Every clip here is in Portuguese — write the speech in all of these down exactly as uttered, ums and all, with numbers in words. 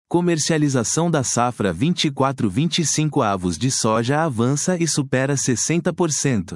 Comercialização da safra vinte e quatro vinte e cinco avos de soja avança e supera sessenta por cento.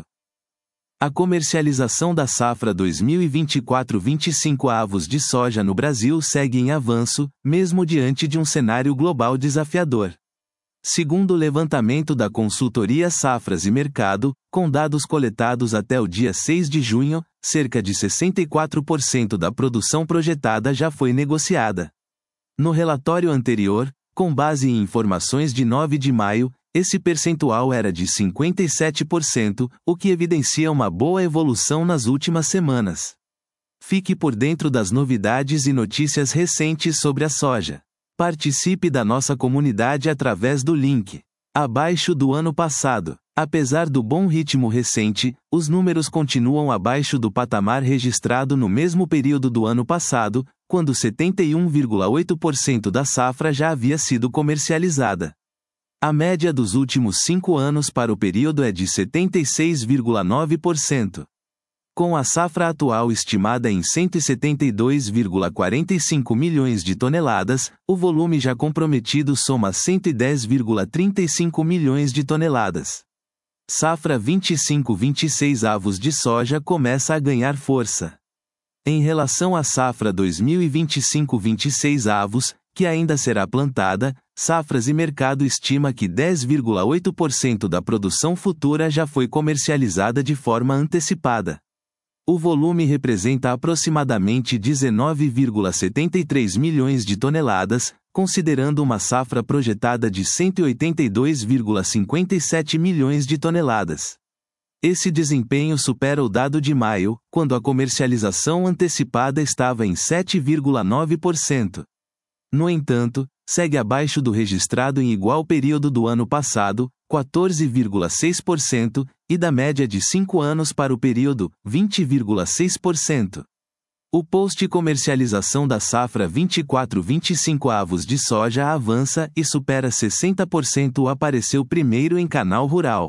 A comercialização da safra dois mil e vinte e quatro vinte e cinco avos de soja no Brasil segue em avanço, mesmo diante de um cenário global desafiador. Segundo o levantamento da consultoria Safras e Mercado, com dados coletados até o dia seis de junho, cerca de sessenta e quatro por cento da produção projetada já foi negociada. No relatório anterior, com base em informações de nove de maio, esse percentual era de cinquenta e sete por cento, o que evidencia uma boa evolução nas últimas semanas. Fique por dentro das novidades e notícias recentes sobre a soja. Participe da nossa comunidade através do link abaixo do ano passado. Apesar do bom ritmo recente, os números continuam abaixo do patamar registrado no mesmo período do ano passado, quando setenta e um vírgula oito por cento da safra já havia sido comercializada. A média dos últimos cinco anos para o período é de setenta e seis vírgula nove por cento. Com a safra atual estimada em cento e setenta e dois vírgula quarenta e cinco milhões de toneladas, o volume já comprometido soma cento e dez vírgula trinta e cinco milhões de toneladas. Safra vinte e cinco vinte e seis avos de soja começa a ganhar força. Em relação à safra dois mil e vinte e cinco vinte e seis avos, que ainda será plantada, Safras e Mercado estima que dez vírgula oito por cento da produção futura já foi comercializada de forma antecipada. O volume representa aproximadamente dezenove vírgula setenta e três milhões de toneladas, considerando uma safra projetada de cento e oitenta e dois vírgula cinquenta e sete milhões de toneladas. Esse desempenho supera o dado de maio, quando a comercialização antecipada estava em sete vírgula nove por cento. No entanto, segue abaixo do registrado em igual período do ano passado, quatorze vírgula seis por cento, e da média de cinco anos para o período, vinte vírgula seis por cento. O post-comercialização da safra vinte e quatro vinte e cinco avos de soja avança e supera sessenta por cento. Apareceu primeiro em Canal Rural.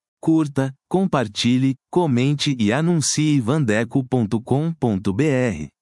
Curta, compartilhe, comente e anuncie vandeco ponto com ponto br.